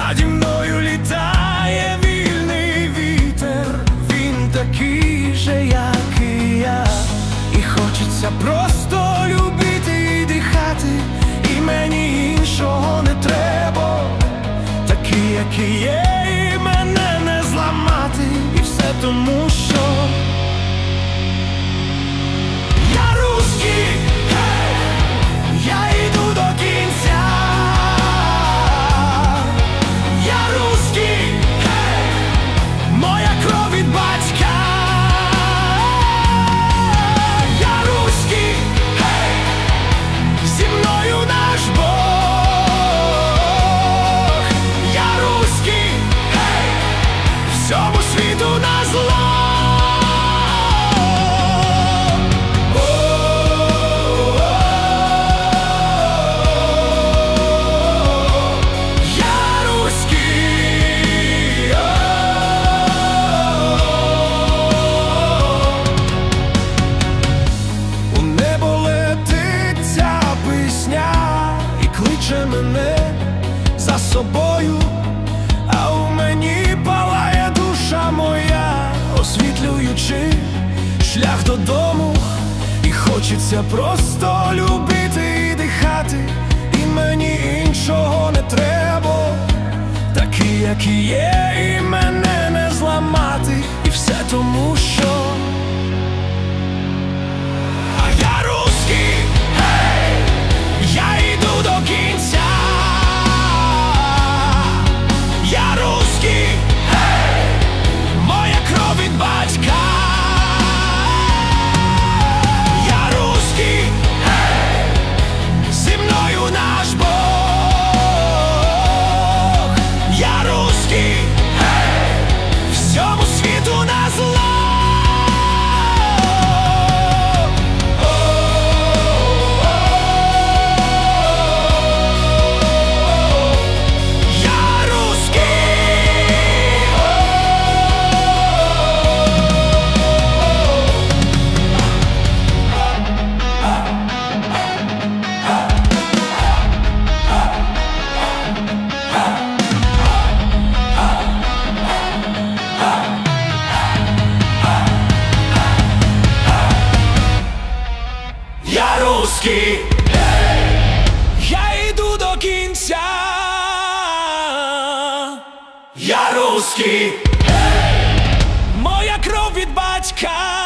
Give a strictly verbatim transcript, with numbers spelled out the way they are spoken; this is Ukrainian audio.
наді мною літає вільний вітер. Він такий же, як і я, і хочеться просто любити і дихати, і мені іншого не треба. Такий, як і є, і мене не зламати, і все тому, що я русський, hey! Я йду до кінця. Я русський, hey! Моя кров від батька. Я русський, hey! Зі мною наш Бог. Я русський, hey! Всьому світу на зло. Мене за собою, а у мені палає душа моя, освітлюючи шлях додому. І хочеться просто любити і дихати, і мені іншого не треба. Такий, як і є, і мене не зламати, і все тому, що а я русський, hey! Я йду до кінця. Я русський, hey! Моя кров від батька. Я русський, hey! Зі мною наш Бог. Я русський, hey! Всьому світу на зло. Я русський, hey! Я йду до кінця. Я русський, hey! Моя кров від батька.